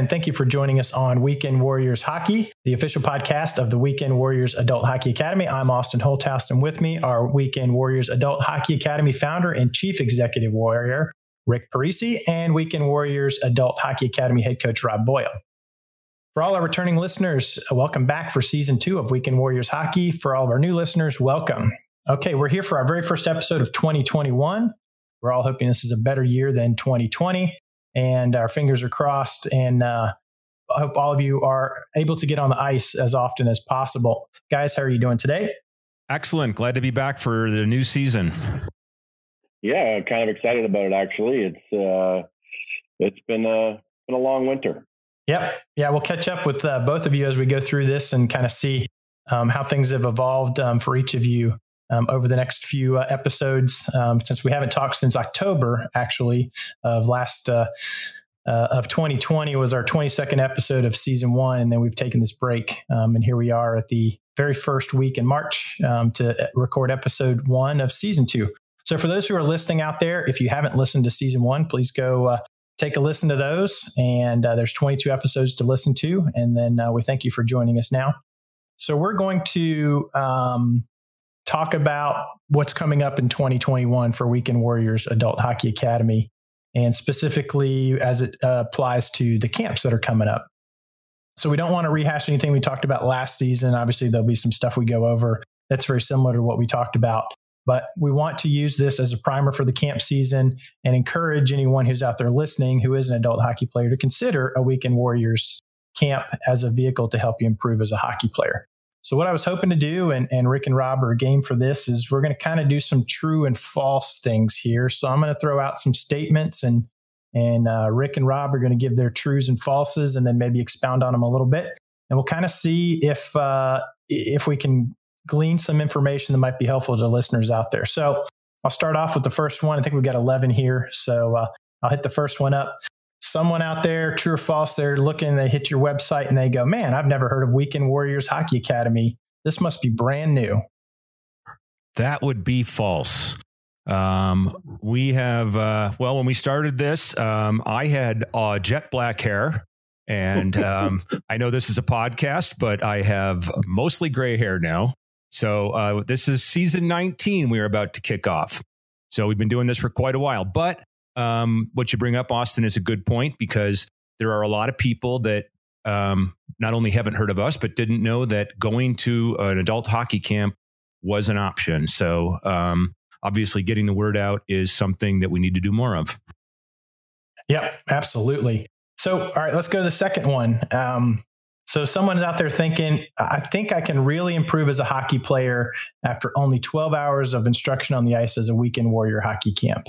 thank you for joining us on Weekend Warriors Hockey, the official podcast of the Weekend Warriors Adult Hockey Academy. I'm Austin Holthouse, and with me are Weekend Warriors Adult Hockey Academy founder and chief executive warrior, Rick Parisi, and Weekend Warriors Adult Hockey Academy head coach, Rob Boyle. For all our returning listeners, welcome back for season 2 of Weekend Warriors Hockey. For all of our new listeners, welcome. Okay, we're here for our very first episode of 2021. We're all hoping this is a better year than 2020, and our fingers are crossed, and I hope all of you are able to get on the ice as often as possible. Guys, how are you doing today? Excellent. Glad to be back for the new season. Yeah, kind of excited about it, actually. It's been a long winter. Yep. Yeah, we'll catch up with both of you as we go through this and kind of see how things have evolved for each of you over the next few episodes, since we haven't talked since October, actually, of 2020 was our 22nd episode of season 1. And then we've taken this break. And here we are at the very first week in March to record episode 1 of season 2. So for those who are listening out there, if you haven't listened to season 1, please go take a listen to those. And there's 22 episodes to listen to. And then we thank you for joining us now. So we're going to talk about what's coming up in 2021 for Weekend Warriors Adult Hockey Academy, and specifically as it applies to the camps that are coming up. So we don't want to rehash anything we talked about last season. Obviously, there'll be some stuff we go over that's very similar to what we talked about. But we want to use this as a primer for the camp season and encourage anyone who's out there listening who is an adult hockey player to consider a Weekend Warriors camp as a vehicle to help you improve as a hockey player. So what I was hoping to do, and Rick and Rob are game for this, is we're going to kind of do some true and false things here. So I'm going to throw out some statements, and Rick and Rob are going to give their trues and falses, and then maybe expound on them a little bit. And we'll kind of see if we can glean some information that might be helpful to listeners out there. So I'll start off with the first one. I think we've got 11 here. So I'll hit the first one up. Someone out there, true or false, they're looking, they hit your website and they go, man, I've never heard of Weekend Warriors Hockey Academy. This must be brand new. That would be false. We have, when we started this, I had jet black hair. And I know this is a podcast, but I have mostly gray hair now. So this is season 19 we are about to kick off. So we've been doing this for quite a while. But what you bring up, Austin, is a good point, because there are a lot of people that not only haven't heard of us, but didn't know that going to an adult hockey camp was an option. So obviously getting the word out is something that we need to do more of. Yeah, absolutely. So, all right, let's go to the second one. So someone's out there thinking, I think I can really improve as a hockey player after only 12 hours of instruction on the ice as a Weekend Warrior hockey camp.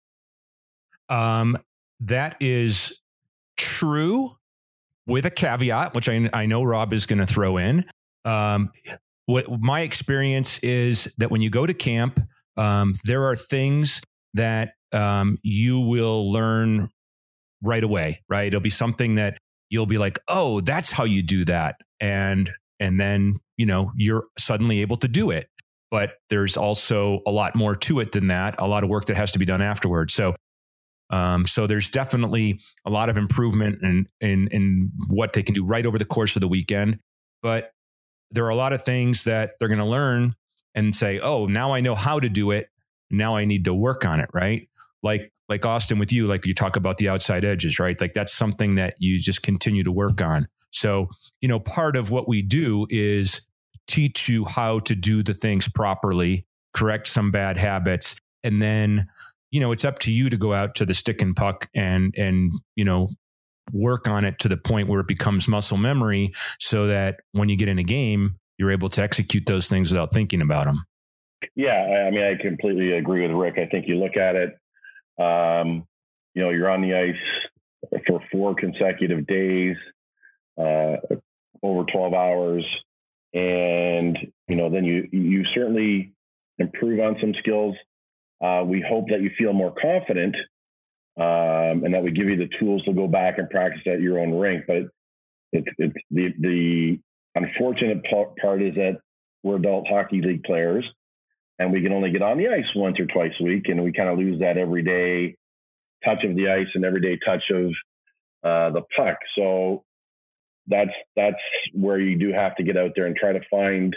That is true, with a caveat, which I know Rob is going to throw in. What my experience is that when you go to camp, there are things that you will learn right away, right? It'll be something that you'll be like, oh, that's how you do that. And then, you're suddenly able to do it. But there's also a lot more to it than that, a lot of work that has to be done afterwards. So there's definitely a lot of improvement in what they can do right over the course of the weekend. But there are a lot of things that they're going to learn and say, oh, now I know how to do it. Now I need to work on it, right? Like Austin with you, like you talk about the outside edges, right? Like that's something that you just continue to work on. So, part of what we do is teach you how to do the things properly, correct some bad habits, and then, it's up to you to go out to the stick and puck and work on it to the point where it becomes muscle memory, so that when you get in a game, you're able to execute those things without thinking about them. Yeah, I mean, I completely agree with Rick. I think you look at it, you're on the ice for 4 consecutive days, over 12 hours. And, then you certainly improve on some skills. We hope that you feel more confident, and that we give you the tools to go back and practice at your own rink. But it's the unfortunate part is that we're adult hockey league players, and we can only get on the ice once or twice a week, and we kind of lose that everyday touch of the ice and everyday touch of the puck. So that's where you do have to get out there and try to find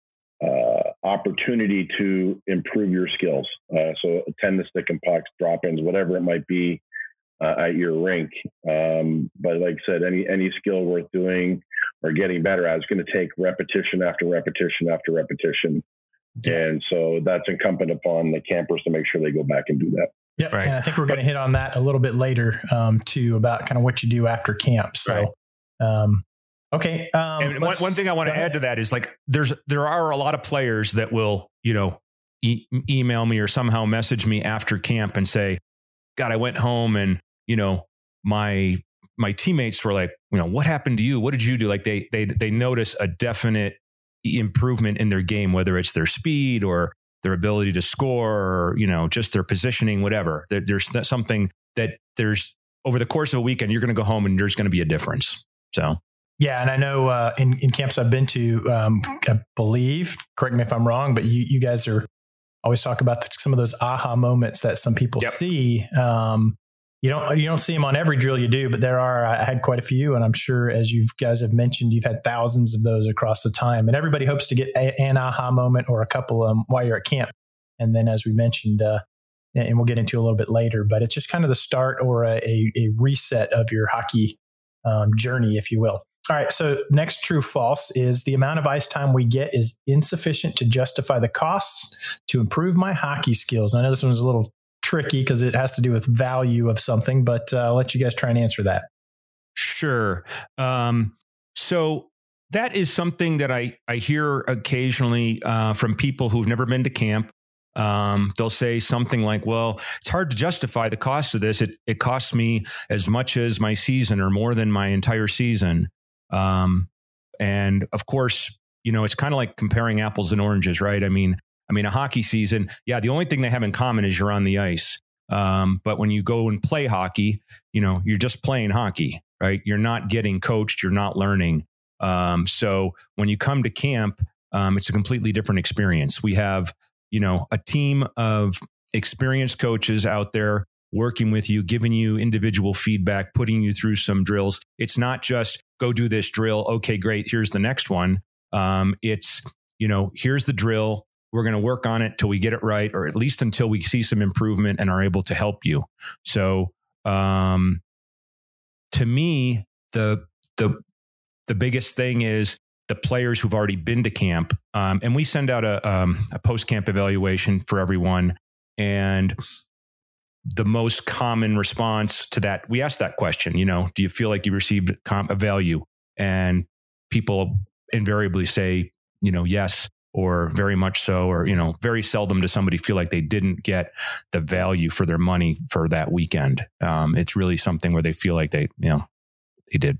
opportunity to improve your skills. So tend to stick in pucks, drop-ins, whatever it might be at your rink. But like I said, any skill worth doing or getting better at is going to take repetition after repetition after repetition. And so that's incumbent upon the campers to make sure they go back and do that. Yeah, right. And I think we're going to hit on that a little bit later too, about kind of what you do after camp. So, okay. And one thing I want to add to that is like there are a lot of players that will email me or somehow message me after camp and say, "God, I went home and my teammates were like, what happened to you? What did you do?" Like they notice a definite improvement in their game, whether it's their speed or their ability to score or, just their positioning, whatever. There's something that there's over the course of a weekend, you're going to go home and there's going to be a difference. So. Yeah. And I know in camps I've been to, I believe, correct me if I'm wrong, but you guys always talk about some of those aha moments that some people see. You don't see them on every drill you do, but I had quite a few. And I'm sure, as you guys have mentioned, you've had thousands of those across the time. And everybody hopes to get an aha moment or a couple while you're at camp. And then, as we mentioned, and we'll get into a little bit later, but it's just kind of the start or a reset of your hockey journey, if you will. All right. So next true false is the amount of ice time we get is insufficient to justify the costs to improve my hockey skills. And I know this one's a little tricky because it has to do with value of something, but I'll let you guys try and answer that. Sure. So that is something that I hear occasionally from people who've never been to camp. They'll say something like, well, it's hard to justify the cost of this. It costs me as much as my season or more than my entire season. And of course, it's kind of like comparing apples and oranges, right? I mean, a hockey season, the only thing they have in common is you're on the ice. But when you go and play hockey, you're just playing hockey, right? You're not getting coached. You're not learning. So when you come to camp, it's a completely different experience. We have, a team of experienced coaches out there working with you, giving you individual feedback, putting you through some drills. It's not just go do this drill. Okay, great. Here's the next one. It's, here's the drill. We're going to work on it till we get it right, or at least until we see some improvement and are able to help you. So, to me, the biggest thing is the players who've already been to camp. And we send out a post-camp evaluation for everyone. And the most common response to that, we ask that question, do you feel like you received a value? And people invariably say, yes, or very much so, or, very seldom does somebody feel like they didn't get the value for their money for that weekend. It's really something where they feel like they did.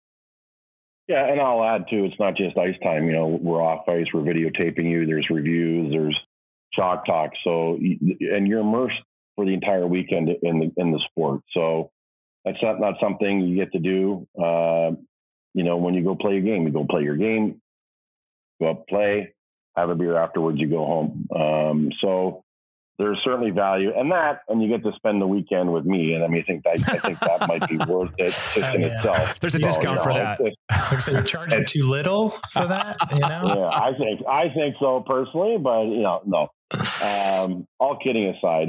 Yeah. And I'll add too, it's not just ice time, we're off ice, we're videotaping you, there's reviews, there's chalk talk. So, and you're immersed for the entire weekend in the sport. So that's not something you get to do. When you go play a game, you go play your game, go up, play, have a beer afterwards, you go home. So there's certainly value in that, and you get to spend the weekend with me. And I think that might be worth it just in itself. There's a discount for that. So you're charging too little for that, Yeah, I think so personally, but no. All kidding aside,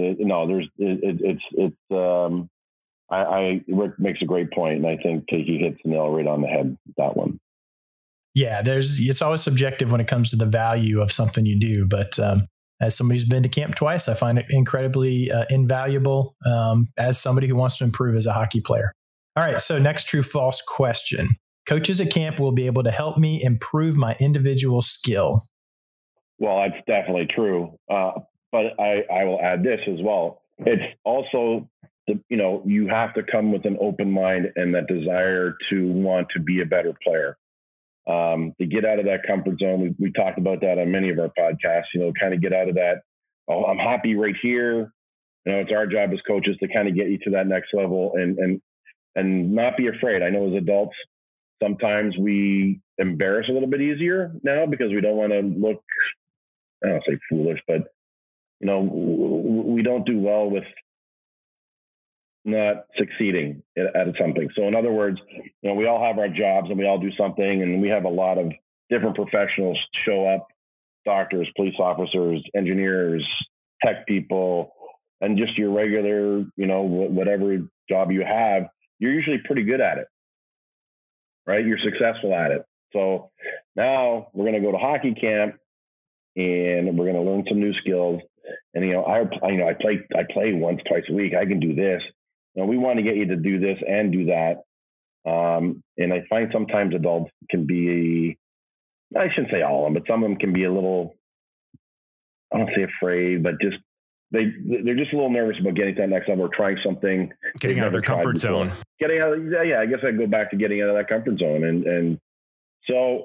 Rick makes a great point, and I think he hits the nail right on the head with that one. Yeah, it's always subjective when it comes to the value of something you do, but as somebody who's been to camp twice, I find it incredibly invaluable as somebody who wants to improve as a hockey player. All right, so next true false question. Coaches at camp will be able to help me improve my individual skill. Well, that's definitely true. But I will add this as well. It's also, you have to come with an open mind and that desire to want to be a better player. To get out of that comfort zone. We talked about that on many of our podcasts, kind of get out of that. Oh, I'm happy right here. It's our job as coaches to kind of get you to that next level and not be afraid. I know as adults, sometimes we embarrass a little bit easier now because we don't want to look, I don't say foolish, but we don't do well with not succeeding at something. So in other words, we all have our jobs and we all do something, and we have a lot of different professionals show up: doctors, police officers, engineers, tech people, and just your regular, whatever job you have, you're usually pretty good at it, right? You're successful at it. So now we're going to go to hockey camp and we're going to learn some new skills. And, I play once, twice a week. I can do this. We want to get you to do this and do that. And I find sometimes adults can be, I shouldn't say all of them, but some of them can be a little, I don't say afraid, but just, they're just a little nervous about getting to that next level or trying something. Getting out of their comfort zone. I guess I'd go back to getting out of that comfort zone. And so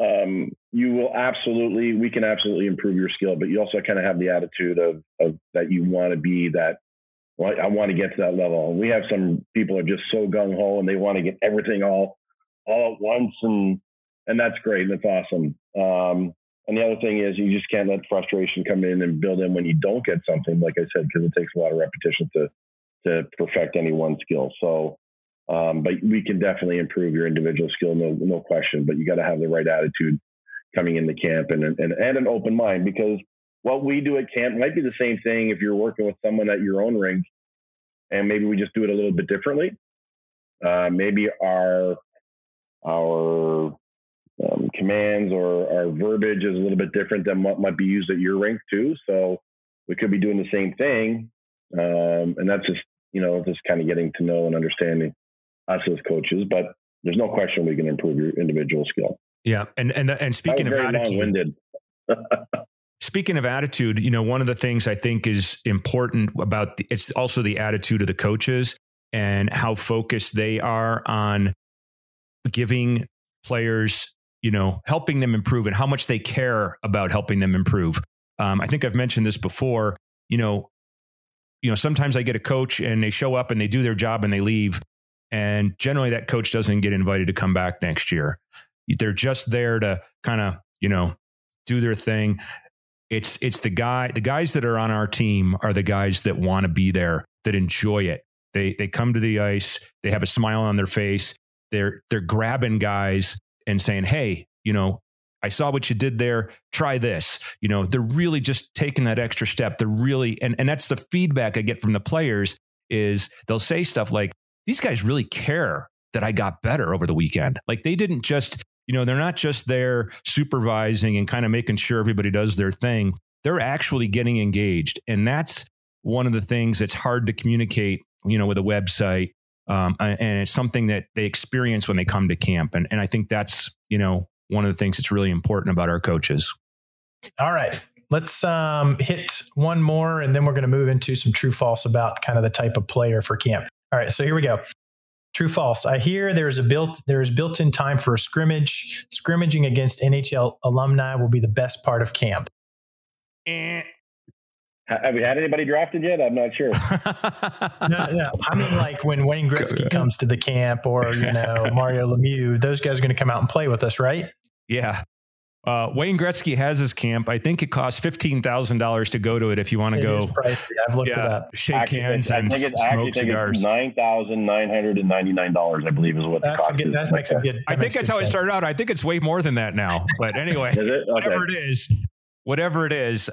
we can absolutely improve your skill, but you also kind of have the attitude of that you want to be that, well, I want to get to that level. And we have some people are just so gung ho and they want to get everything all at once. And that's great. That's awesome. And the other thing is you just can't let frustration come in and build in when you don't get something, like I said, because it takes a lot of repetition to perfect any one skill. So, but we can definitely improve your individual skill, no question, but you got to have the right attitude coming into camp and an open mind, because what we do at camp might be the same thing if you're working with someone at your own rink, and maybe we just do it a little bit differently. Maybe our commands or our verbiage is a little bit different than what might be used at your rink too. So we could be doing the same thing. And that's just, just kind of getting to know and understanding us as coaches, but there's no question we can improve your individual skill. Yeah. And speaking of attitude, speaking of attitude, one of the things I think is important about it's also the attitude of the coaches and how focused they are on giving players, helping them improve and how much they care about helping them improve. I think I've mentioned this before, sometimes I get a coach and they show up and they do their job and they leave. And generally that coach doesn't get invited to come back next year. They're just there to kind of, do their thing. It's the guys that are on our team are the guys that want to be there, that enjoy it. They come to the ice. They have a smile on their face. They're grabbing guys and saying, hey, I saw what you did there. Try this. They're really just taking that extra step. They're really, and that's the feedback I get from the players is they'll say stuff like, these guys really care that I got better over the weekend. Like they didn't just, they're not just there supervising and kind of making sure everybody does their thing. They're actually getting engaged. And that's one of the things that's hard to communicate, with a website. And it's something that they experience when they come to camp. And I think that's, one of the things that's really important about our coaches. All right. Let's hit one more, and then we're going to move into some true false about kind of the type of player for camp. All right. So here we go. True false. I hear there is built-in time for a scrimmage. Scrimmaging against NHL alumni will be the best part of camp. Have we had anybody drafted yet? I'm not sure. No. I mean, like when Wayne Gretzky comes to the camp or, Mario Lemieux, those guys are going to come out and play with us, right? Yeah. Wayne Gretzky has his camp. I think it costs $15,000 to go to it if you want to go. I've looked it up. Shake hands and smoke cigars. $9,999, I believe, is what the cost is. That makes a good. I think that's how it started out. I think it's way more than that now. But anyway, is it? Okay. Whatever it is,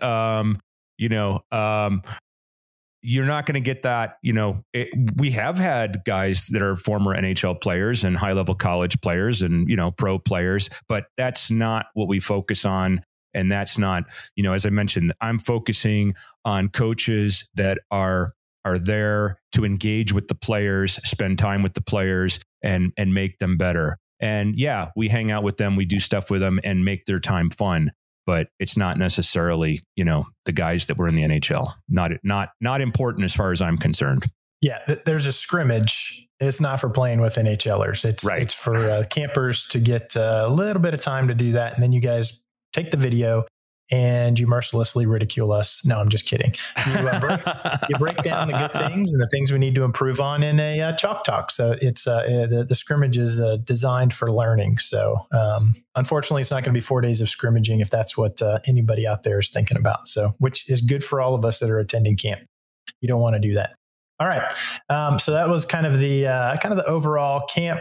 you're not going to get that. We have had guys that are former NHL players and high level college players and, pro players, but that's not what we focus on. And that's not, as I mentioned, I'm focusing on coaches that are there to engage with the players, spend time with the players and make them better. And yeah, we hang out with them. We do stuff with them and make their time fun. But it's not necessarily, the guys that were in the NHL. Not important as far as I'm concerned. Yeah, there's a scrimmage. It's not for playing with NHLers. It's for campers to get a little bit of time to do that. And then you guys take the video and you mercilessly ridicule us. No, I'm just kidding. You break down the good things and the things we need to improve on in a chalk talk. So it's the scrimmage is designed for learning. So unfortunately, it's not going to be 4 days of scrimmaging if that's what anybody out there is thinking about. So which is good for all of us that are attending camp. You don't want to do that. All right. So that was kind of the overall camp.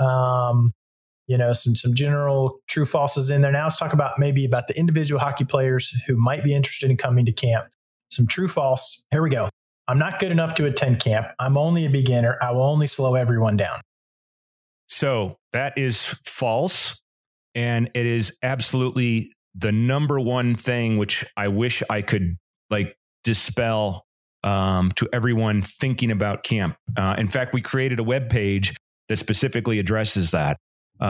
Some general true falses in there. Now let's talk about the individual hockey players who might be interested in coming to camp. Some true false. Here we go. I'm not good enough to attend camp. I'm only a beginner. I will only slow everyone down. So that is false. And it is absolutely the number one thing, which I wish I could dispel to everyone thinking about camp. In fact, we created a web page that specifically addresses that.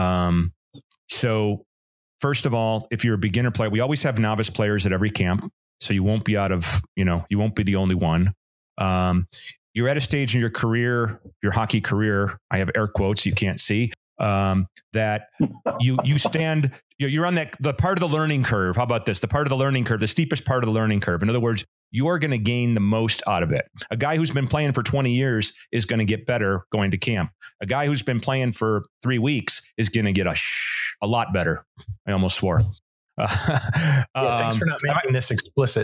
So first of all, if you're a beginner player, we always have novice players at every camp. So you won't be you won't be the only one. You're at a stage in your career, your hockey career, I have air quotes you can't see, that you stand, you're on the part of the learning curve. How about this? The part of the learning curve, the steepest part of the learning curve. In other words, you are going to gain the most out of it. A guy who's been playing for 20 years is going to get better going to camp. A guy who's been playing for 3 weeks is going to get a lot better. I almost swore. Thanks for not making this explicit.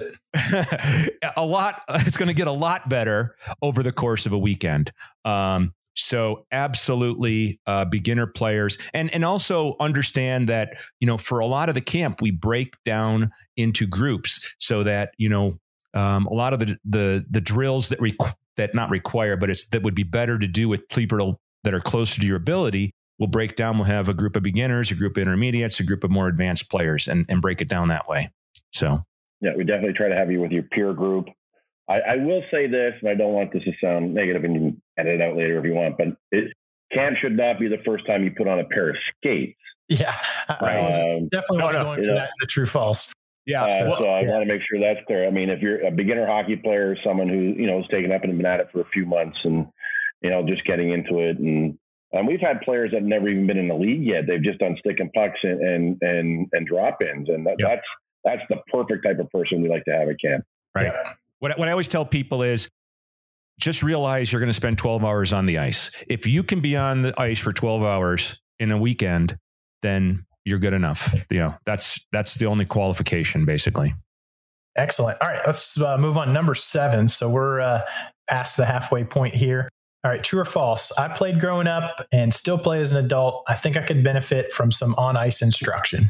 It's going to get a lot better over the course of a weekend. So absolutely beginner players and also understand that, for a lot of the camp, we break down into groups so that, a lot of the drills that not require, but that would be better to do with people that are closer to your ability. We'll break down. We'll have a group of beginners, a group of intermediates, a group of more advanced players, and break it down that way. So, yeah, we definitely try to have you with your peer group. I will say this, and I don't want this to sound negative, and you can edit it out later if you want, but camp should not be the first time you put on a pair of skates. Yeah, I definitely wasn't going for that. The true false. Yeah. So I want to make sure that's clear. I mean, if you're a beginner hockey player, someone who, has taken up and been at it for a few months and, just getting into it. And we've had players that have never even been in the league yet. They've just done stick and pucks and drop-ins. And that's the perfect type of person we like to have at camp. Right. Yeah. What I always tell people is just realize you're going to spend 12 hours on the ice. If you can be on the ice for 12 hours in a weekend, then you're good enough. That's the only qualification, basically. Excellent. All right, let's move on. Number 7. So we're past the halfway point here. All right, true or false? I played growing up and still play as an adult. I think I could benefit from some on-ice instruction.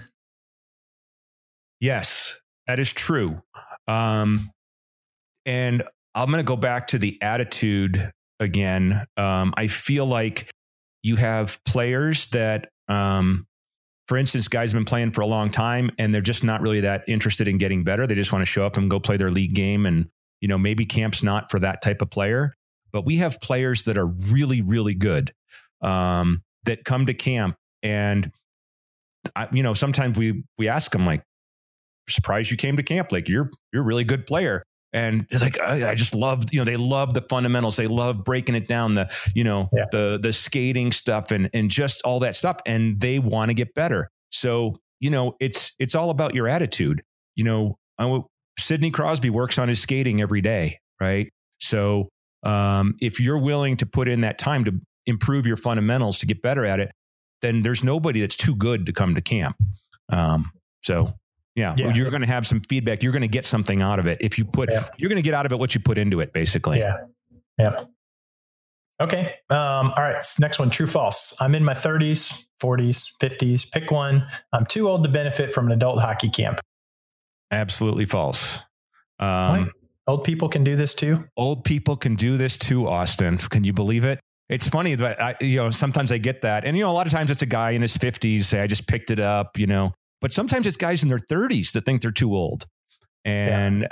Yes, that is true. And I'm going to go back to the attitude again. I feel like you have players that, for instance, guys have been playing for a long time and they're just not really that interested in getting better. They just want to show up and go play their league game. And, maybe camp's not for that type of player. But we have players that are really, really good that come to camp. And, sometimes we ask them, like, surprised you came to camp. Like, you're a really good player. And it's like, I just love, they love the fundamentals. They love breaking it down, the skating stuff and just all that stuff. And they want to get better. So, it's all about your attitude. Sidney Crosby works on his skating every day, right? So if you're willing to put in that time to improve your fundamentals, to get better at it, then there's nobody that's too good to come to camp. Yeah, you're going to have some feedback. You're going to get something out of it. If you you're going to get out of it what you put into it, basically. Yeah. Okay. All right. Next one, true, false. I'm in my 30s, 40s, 50s. Pick one. I'm too old to benefit from an adult hockey camp. Absolutely false. Old people can do this too. Old people can do this too, Austin. Can you believe it? It's funny that sometimes I get that, and a lot of times it's a guy in his 50s say, "I just picked it up," But sometimes it's guys in their 30s that think they're too old. And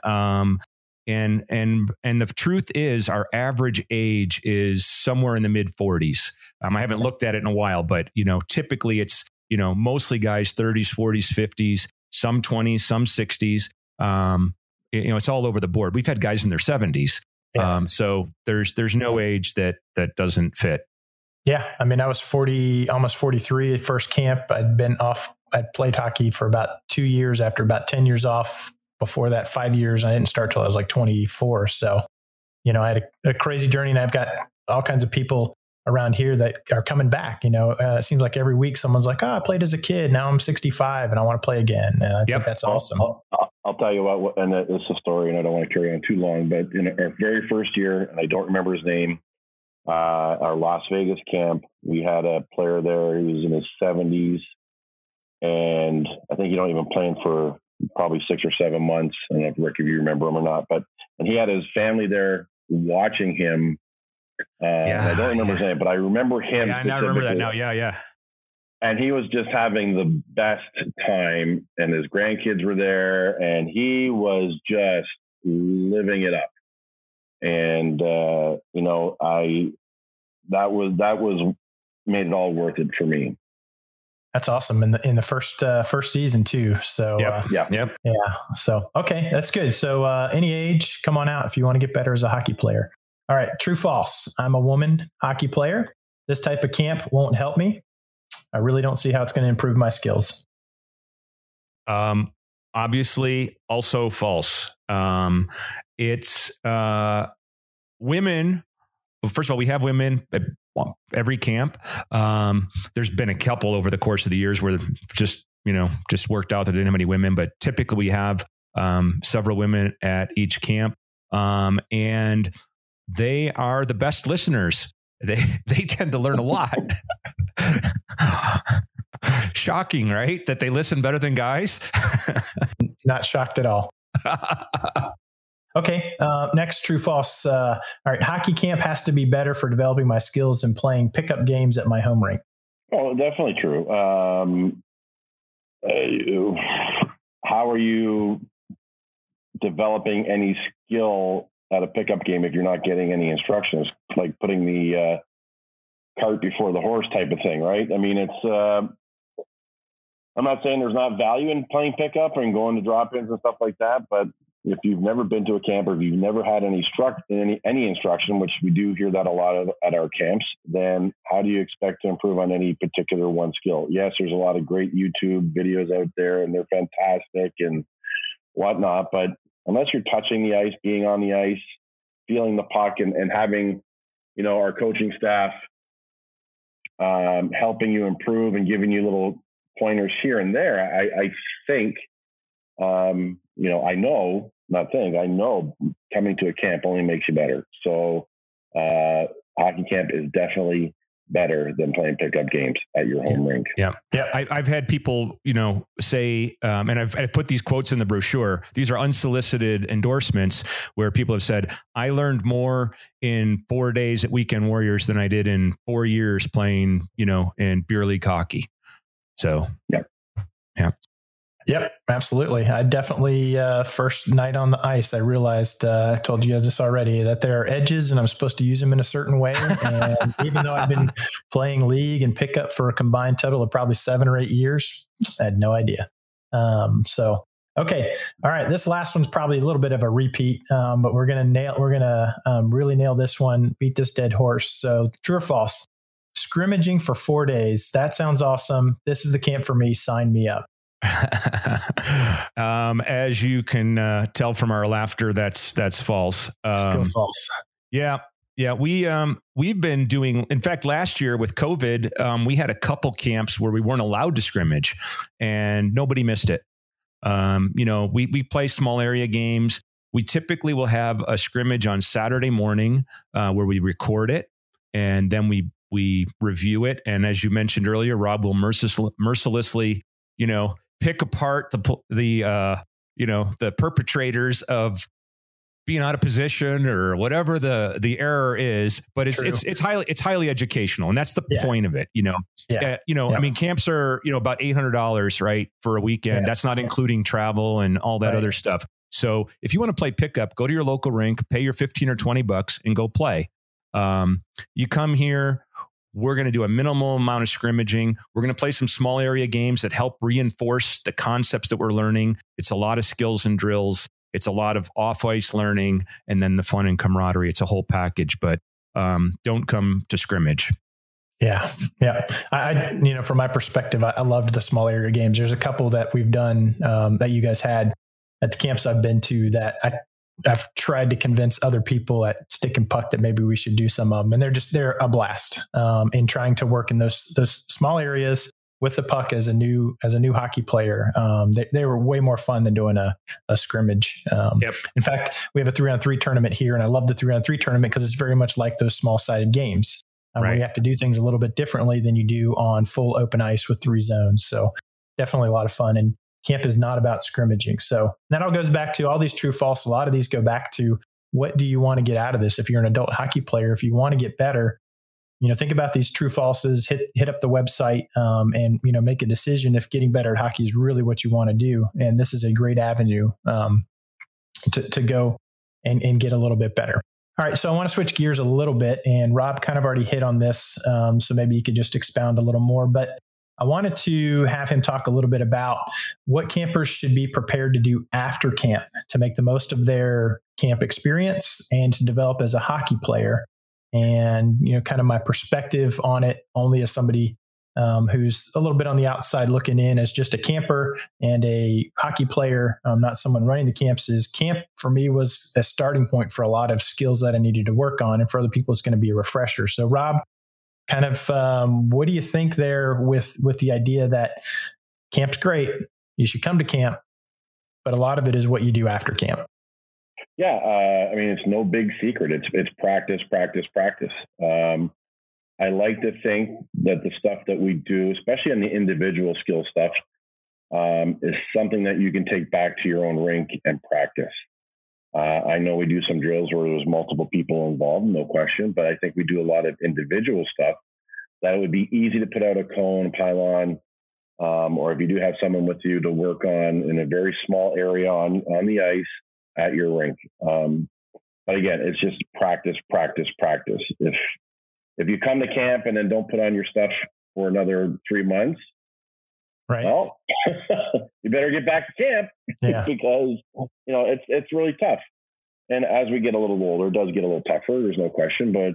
the truth is our average age is somewhere in the mid 40s. I haven't looked at it in a while, but typically it's, mostly guys 30s, 40s, 50s, some 20s, some 60s. It's all over the board. We've had guys in their 70s. Yeah. So there's no age that doesn't fit. Yeah. I mean, I was almost 43 at first camp. I'd played hockey for about 2 years after about 10 years off. Before that, 5 years. I didn't start till I was like 24. So, I had a crazy journey, and I've got all kinds of people around here that are coming back. It seems like every week someone's like, I played as a kid. Now I'm 65 and I want to play again. And I think that's awesome. I'll tell you what, and it's a story, and I don't want to carry on too long, but in our very first year, and I don't remember his name, our Las Vegas camp, we had a player there. He was in his 70s, and I think he'd only been playing for probably 6 or 7 months. I don't know if Rick, if you remember him or not, and he had his family there watching him. I don't remember his name, but I remember him. Yeah, I now remember that now. Yeah. And he was just having the best time, and his grandkids were there, and he was just living it up. And that was made it all worth it for me. That's awesome. In the first season too. So yeah. So okay, that's good. So any age, come on out if you want to get better as a hockey player. All right, true, false. I'm a woman hockey player. This type of camp won't help me. I really don't see how it's going to improve my skills. Obviously, also false. It's women. Well, first of all, we have women at every camp. There's been a couple over the course of the years where just worked out that didn't have any women, but typically we have several women at each camp, and they are the best listeners. They tend to learn a lot. Shocking, right? That they listen better than guys. Not shocked at all. Okay. Next, true, false. All right. Hockey camp has to be better for developing my skills and playing pickup games at my home rink. Oh, definitely true. How are you developing any skill at a pickup game if you're not getting any instructions, like putting the cart before the horse type of thing, right? I mean, it's, I'm not saying there's not value in playing pickup and going to drop-ins and stuff like that, but if you've never been to a camp or if you've never had any instruction, which we do hear that a lot of at our camps, then how do you expect to improve on any particular one skill? Yes, there's a lot of great YouTube videos out there and they're fantastic and whatnot, but unless you're touching the ice, being on the ice, feeling the puck and having, our coaching staff helping you improve and giving you little pointers here and there, I think, I know coming to a camp only makes you better. So hockey camp is definitely better than playing pickup games at your home rink. Yeah. I've had people, say, and I've put these quotes in the brochure. These are unsolicited endorsements where people have said, I learned more in 4 days at Weekend Warriors than I did in 4 years playing, in beer league hockey. So, yeah. Yep, absolutely. I definitely, first night on the ice, I realized, I told you guys this already, that there are edges and I'm supposed to use them in a certain way. And even though I've been playing league and pickup for a combined total of probably 7 or 8 years, I had no idea. Okay. All right. This last one's probably a little bit of a repeat, but we're going to really nail this one, beat this dead horse. So true or false? Scrimmaging for 4 days. That sounds awesome. This is the camp for me. Sign me up. As you can tell from our laughter, that's false. Still false. Yeah. We've been doing, in fact, last year with COVID, we had a couple camps where we weren't allowed to scrimmage and nobody missed it. We play small area games. We typically will have a scrimmage on Saturday morning where we record it and then we review it. And as you mentioned earlier, Rob will mercilessly, pick apart the perpetrators of being out of position or whatever the error is, but it's highly educational, and that's the point of it. I mean, camps are about $800, right, for a weekend. Yeah. That's not including travel and all that other stuff. So if you want to play pickup, go to your local rink, pay your $15 or $20, and go play. You come here. We're going to do a minimal amount of scrimmaging. We're going to play some small area games that help reinforce the concepts that we're learning. It's a lot of skills and drills. It's a lot of off-ice learning, and then the fun and camaraderie. It's a whole package, but don't come to scrimmage. Yeah. I from my perspective, I loved the small area games. There's a couple that we've done that you guys had at the camps I've been to that I've tried to convince other people at Stick and Puck that maybe we should do some of them. And they're a blast in trying to work in those small areas with the puck as a new hockey player. They were way more fun than doing a scrimmage. Yep. In fact, we have a 3-on-3 tournament here, and I love the 3-on-3 tournament because it's very much like those small-sided games. Where you have to do things a little bit differently than you do on full open ice with 3 zones. So definitely a lot of fun. And camp is not about scrimmaging. So that all goes back to all these true false. A lot of these go back to, what do you want to get out of this? If you're an adult hockey player, if you want to get better, think about these true falses, hit up the website, and, make a decision if getting better at hockey is really what you want to do. And this is a great avenue to go and get a little bit better. All right. So I want to switch gears a little bit, and Rob kind of already hit on this. So maybe you could just expound a little more, but I wanted to have him talk a little bit about what campers should be prepared to do after camp to make the most of their camp experience and to develop as a hockey player. And, kind of my perspective on it, only as somebody who's a little bit on the outside looking in as just a camper and a hockey player, not someone running the camps, is camp for me was a starting point for a lot of skills that I needed to work on. And for other people, it's going to be a refresher. So Rob, kind of, what do you think there with the idea that camp's great, you should come to camp, but a lot of it is what you do after camp? Yeah, it's no big secret. It's practice, practice, practice. I like to think that the stuff that we do, especially on the individual skill stuff, is something that you can take back to your own rink and practice. I know we do some drills where there's multiple people involved, no question, but I think we do a lot of individual stuff that would be easy to put out a cone, pylon, or if you do have someone with you, to work on in a very small area on the ice at your rink. But again, it's just practice, practice, practice. If you come to camp and then don't put on your stuff for another 3 months, right? Well, you better get back to camp because it's really tough. And as we get a little older, it does get a little tougher. There's no question. But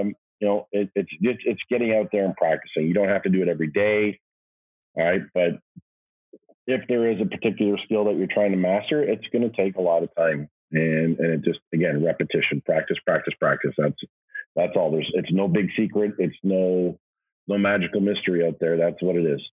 it's getting out there and practicing. You don't have to do it every day, all right? But if there is a particular skill that you're trying to master, it's going to take a lot of time. And it just, again, repetition, practice, practice, practice. That's all. It's no big secret. It's no magical mystery out there. That's what it is.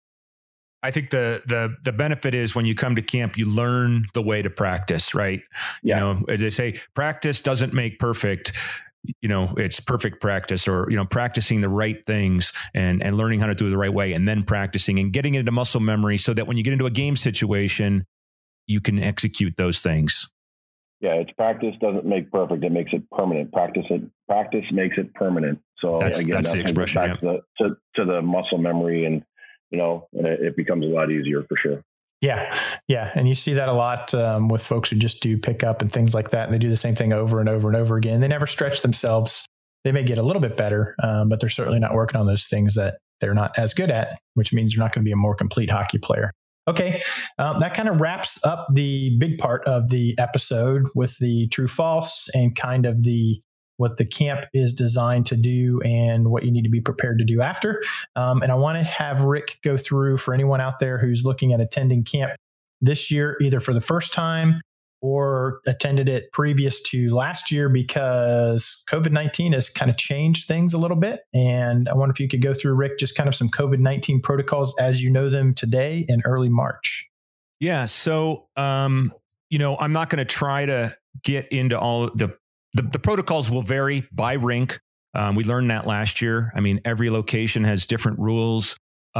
I think the benefit is when you come to camp, you learn the way to practice, right? Yeah. They say practice doesn't make perfect. It's perfect practice, or, practicing the right things and learning how to do it the right way, and then practicing and getting it into muscle memory so that when you get into a game situation, you can execute those things. Yeah, it's practice doesn't make perfect. It makes it permanent. Practice makes it permanent. So that's the expression. Back to the muscle memory, and it becomes a lot easier for sure. Yeah. And you see that a lot with folks who just do pickup and things like that. And they do the same thing over and over and over again. They never stretch themselves. They may get a little bit better, but they're certainly not working on those things that they're not as good at, which means they're not going to be a more complete hockey player. Okay. That kind of wraps up the big part of the episode with the true false and kind of what the camp is designed to do and what you need to be prepared to do after. And I want to have Rick go through, for anyone out there who's looking at attending camp this year, either for the first time or attended it previous to last year, because COVID-19 has kind of changed things a little bit. And I wonder if you could go through, Rick, just kind of some COVID-19 protocols as you know them today in early March. Yeah. So, I'm not going to try to get into all the protocols will vary by rink. We learned that last year. Every location has different rules.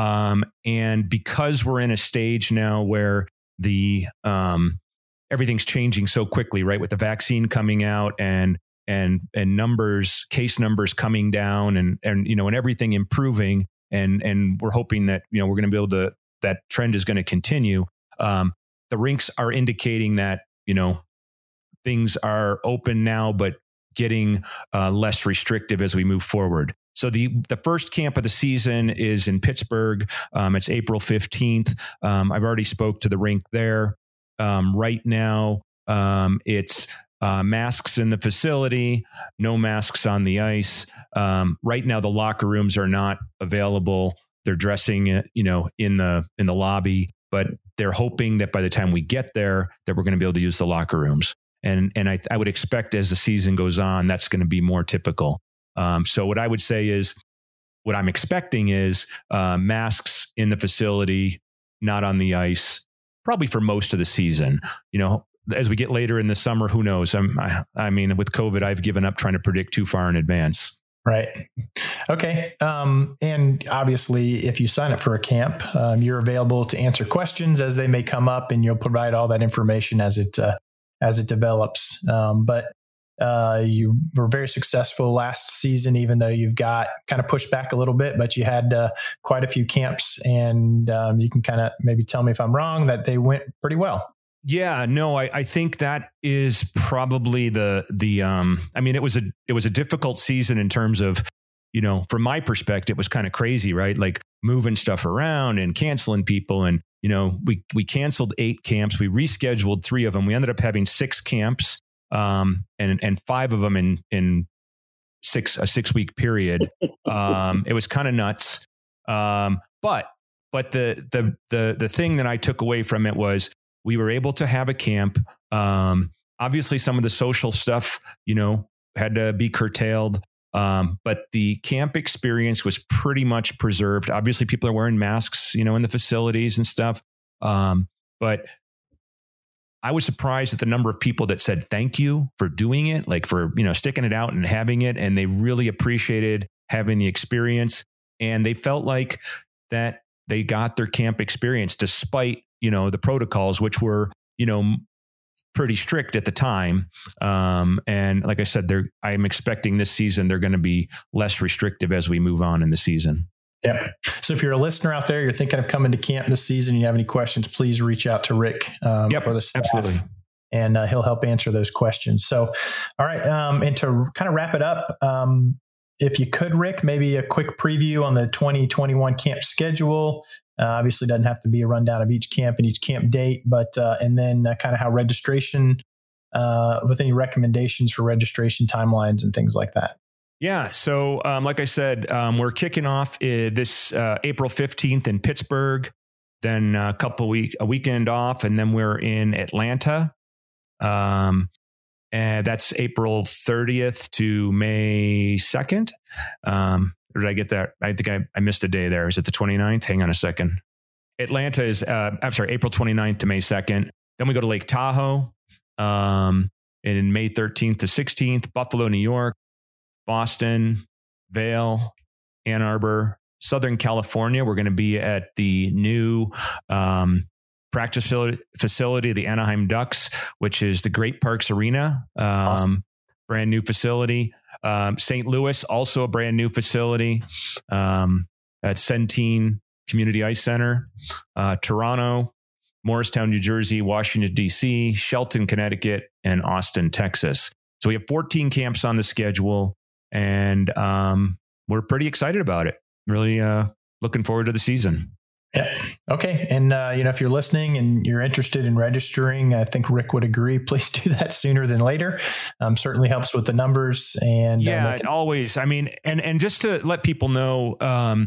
And because we're in a stage now where everything's changing so quickly, right? With the vaccine coming out and case numbers coming down and everything improving. And we're hoping that, we're going to be able to, that trend is going to continue. The rinks are indicating that, things are open now, but getting less restrictive as we move forward. So the first camp of the season is in Pittsburgh. It's April 15th. I've already spoke to the rink there. Right now, it's masks in the facility, no masks on the ice. Right now, the locker rooms are not available. They're dressing, in the lobby, but they're hoping that by the time we get there, that we're going to be able to use the locker rooms. And I would expect as the season goes on, that's going to be more typical. So what I would say is what I'm expecting is masks in the facility, not on the ice, probably for most of the season. As we get later in the summer, who knows? I mean, with COVID, I've given up trying to predict too far in advance. Right. Okay. And obviously, if you sign up for a camp, you're available to answer questions as they may come up, and you'll provide all that information as it develops. But you were very successful last season, even though you've got kind of pushed back a little bit, but you had quite a few camps, and you can kind of maybe tell me if I'm wrong, that they went pretty well. Yeah, no, I think that is probably I mean, it was a difficult season in terms of, from my perspective, it was kind of crazy, right? Like moving stuff around and canceling people. And, we canceled 8 camps. We rescheduled 3 of them. We ended up having 6 camps, and 5 of them in a 6-week period. It was kind of nuts. But the thing that I took away from it was, we were able to have a camp. Obviously, some of the social stuff, had to be curtailed. But the camp experience was pretty much preserved. Obviously, people are wearing masks, in the facilities and stuff. But I was surprised at the number of people that said thank you for doing it, like for, sticking it out and having it. And they really appreciated having the experience. And they felt like that they got their camp experience despite the protocols, which were, pretty strict at the time. And like I said, I'm expecting this season, they're going to be less restrictive as we move on in the season. Yeah. So if you're a listener out there, you're thinking of coming to camp this season, you have any questions, please reach out to Rick or the staff. Absolutely. And he'll help answer those questions. So, all right. And to kind of wrap it up, if you could, Rick, maybe a quick preview on the 2021 camp schedule. Obviously, doesn't have to be a rundown of each camp and each camp date, but and then kind of how registration, with any recommendations for registration timelines and things like that. Yeah. So, like I said, we're kicking off this April 15th in Pittsburgh, then a weekend off, and then we're in Atlanta. And that's April 30th to May 2nd. Or did I get that? I think I missed a day there. Is it the 29th? Hang on a second. Atlanta is, April 29th to May 2nd. Then we go to Lake Tahoe in May 13th to 16th, Buffalo, New York, Boston, Vail, Ann Arbor, Southern California. We're going to be at the new practice facility of the Anaheim Ducks, which is the Great Parks Arena. Awesome. Brand new facility. St. Louis, also a brand new facility at Centene Community Ice Center. Toronto, Morristown, New Jersey, Washington, D.C., Shelton, Connecticut, and Austin, Texas. So we have 14 camps on the schedule, and we're pretty excited about it. Really looking forward to the season. Yeah. Okay. And, if you're listening and you're interested in registering, I think Rick would agree, please do that sooner than later. Certainly helps with the numbers. And always. I mean, and just to let people know,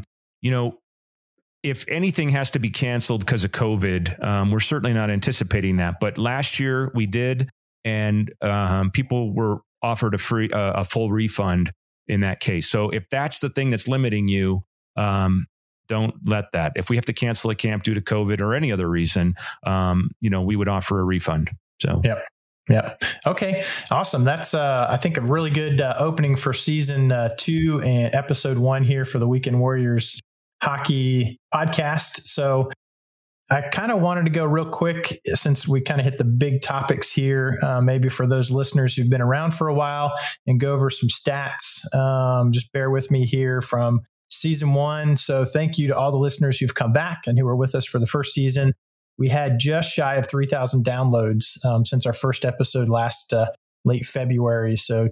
if anything has to be canceled because of COVID, we're certainly not anticipating that. But last year we did, and people were offered a full refund in that case. So if that's the thing that's limiting you, don't let that. If we have to cancel a camp due to COVID or any other reason, we would offer a refund. So, yeah. Okay. Awesome. That's, I think, a really good opening for season 2 and episode 1 here for the Weekend Warriors Hockey podcast. So I kind of wanted to go real quick, since we kind of hit the big topics here, maybe for those listeners who've been around for a while, and go over some stats. Just bear with me here from season 1. So thank you to all the listeners who've come back and who were with us for the first season. We had just shy of 3,000 downloads since our first episode last late February. So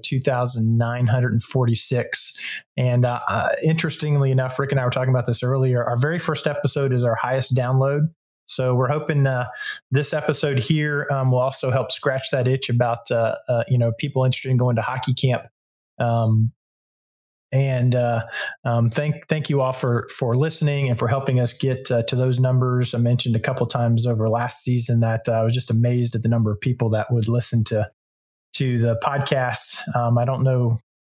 2,946. And interestingly enough, Rick and I were talking about this earlier. Our very first episode is our highest download. So we're hoping this episode here will also help scratch that itch about people interested in going to hockey camp. And thank you all for listening and for helping us get to those numbers. I mentioned a couple of times over last season that I was just amazed at the number of people that would listen to the podcast. I don't know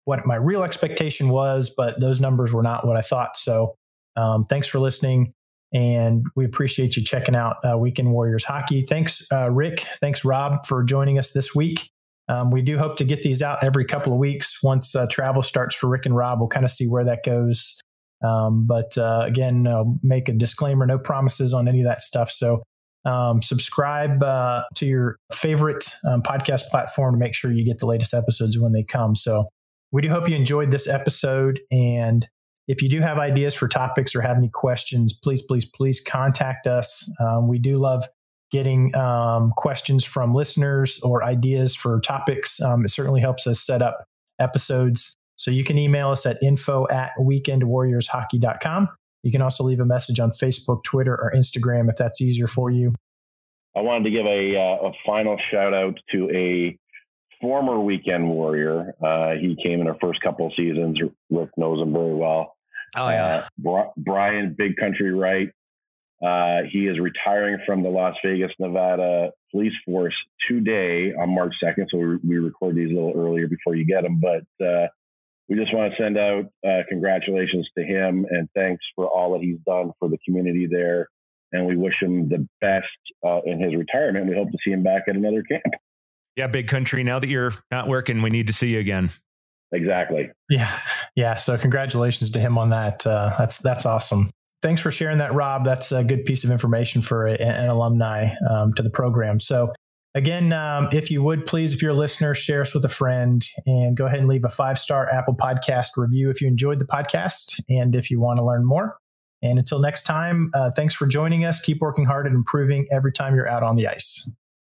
what my real expectation was, but those numbers were not what I thought. So thanks for listening. And we appreciate you checking out Weekend Warriors Hockey. Thanks, Rick. Thanks, Rob, for joining us this week. We do hope to get these out every couple of weeks. Once travel starts for Rick and Rob, we'll kind of see where that goes. But again, make a disclaimer, no promises on any of that stuff. So subscribe to your favorite podcast platform to make sure you get the latest episodes when they come. So we do hope you enjoyed this episode. And if you do have ideas for topics or have any questions, please contact us. We do love getting questions from listeners or ideas for topics. It certainly helps us set up episodes. So you can email us at info@weekendwarriorshockey.com. You can also leave a message on Facebook, Twitter, or Instagram if that's easier for you. I wanted to give a final shout out to a former Weekend Warrior. He came in our first couple of seasons. Rick knows him very well. Oh, yeah. Brian Big Country Wright. He is retiring from the Las Vegas, Nevada Police Force today on March 2nd. So we record these a little earlier before you get them. But we just want to send out congratulations to him and thanks for all that he's done for the community there. And we wish him the best in his retirement. We hope to see him back at another camp. Yeah, Big Country. Now that you're not working, we need to see you again. Exactly. Yeah. So congratulations to him on that. That's awesome. Thanks for sharing that, Rob. That's a good piece of information for an alumni to the program. So again, if you would please, if you're a listener, share us with a friend and go ahead and leave a 5-star Apple Podcast review if you enjoyed the podcast and if you want to learn more. And until next time, thanks for joining us. Keep working hard and improving every time you're out on the ice.